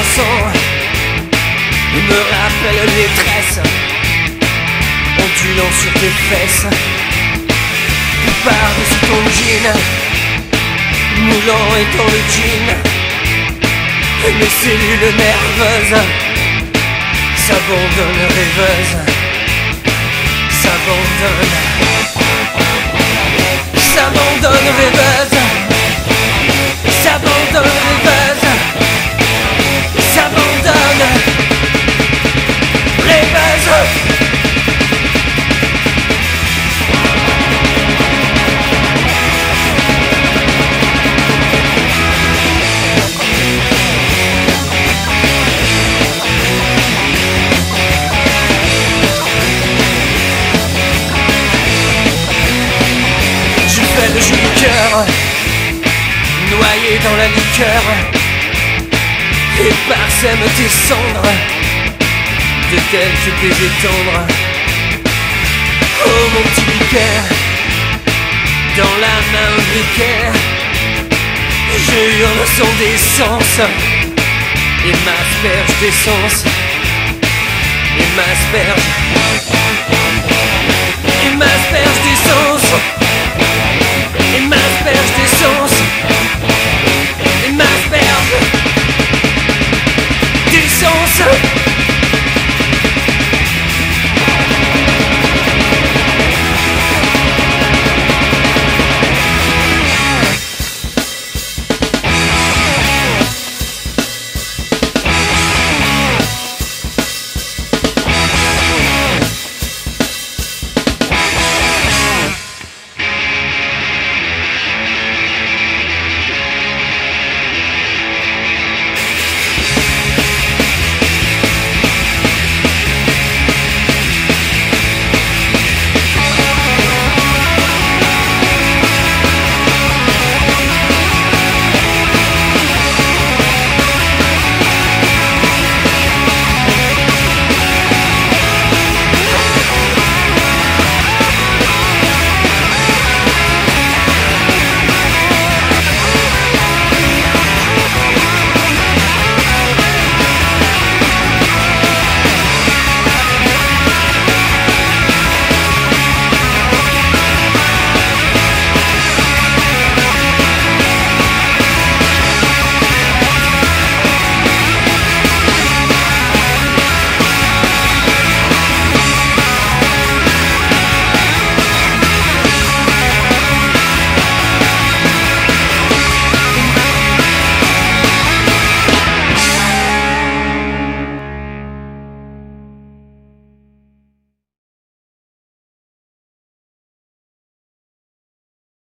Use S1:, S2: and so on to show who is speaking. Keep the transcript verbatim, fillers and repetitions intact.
S1: sang me rappelle les tresses ondulant sur tes fesses. Par-dessus ton jean, moulant et dans le jean, mes cellules nerveuses s'abandonnent rêveuses, s'abandonnent, s'abandonnent rêveuses, s'abandonnent rêveuses, s'abandonnent rêveuses. Le joli cœur, noyé dans la liqueur, et parsème tes cendres de quelques baisers tendres. Oh mon petit biquet, dans la main un briquet, je hurle sans décence et m'asperge d'essence, et m'asperge